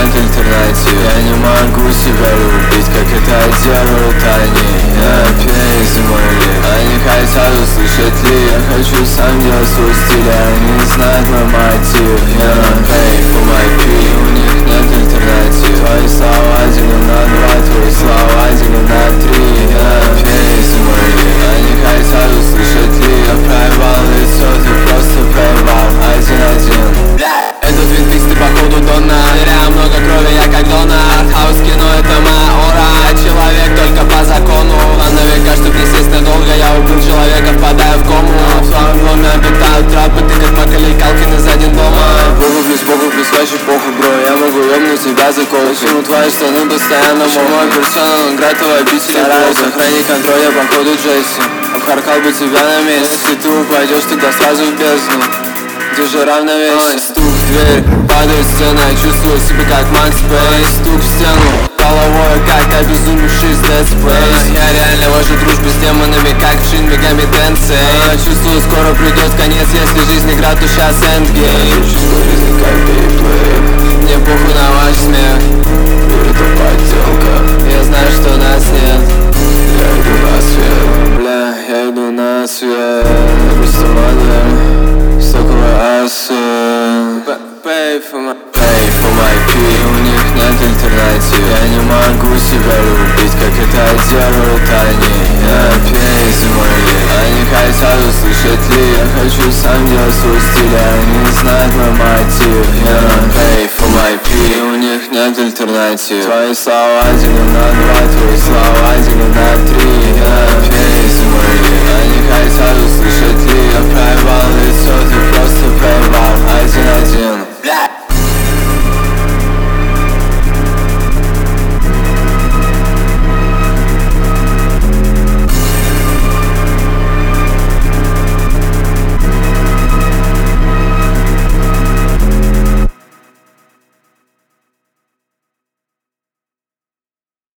нет альтернатив. Я не могу себя любить, как это делают они. Я пей за мой лик. Они хотят услышать ли. Я хочу сам делать свой стиль, они не знают мой мотив. Я pay for my pee. У них нет альтернатив. Твои слова делим на 2, твои слова делим на 3. Я пей за мой лик. Они хотят услышать ли. Я проебал лицо, ты просто проебал. 1-1. Это Твин Пикс, ты походу Донна. Теряю много крови, я как Дона. Артхаус кино, это моя ора. Человек только по закону. План на века, чтоб не сесть надолго. Я убил человека, впадая в кому. В своем доме обитают трапы. Ты как Макалей Калкин из один дома. Богу плюс вообще похуй, бро. Я могу ёбнуть тебя за кофе. Почему твои штаны постоянно мой персона, он играет в обители. Стараюсь сохранить контроль, я походу Джесси. Обхаркал бы тебя на месте. Если ты упадешь, тогда сразу в бездну. Держи равновесие. Стук в дверь, падает стена. Я чувствую себя как Макс Пейн. Стук в стену, головой как обезумевший с Dead Space. Я реально вожу дружбу с демонами, как в Shin Megami Tensei. Чувствую, скоро придет конец. Если жизнь игра, то сейчас эндгейм. Чувствую жизнь как геймплей. Мне похуй на ваш смех. Это подделка. Я знаю, что нас нет. Я иду на свет. Бля, я иду на свет. Просто модель соковая аса. Pay for my pee. У них нет альтернатив. Я не могу себя любить, как это делают они. Я пей за мой лик. Они хотят услышать ли. Я хочу сам делать свой стиль, они не знают мой мотив. Я pay for my pee. У них нет альтернатив. Твои слова делим на 2, твои слова делим на 3. Я пей за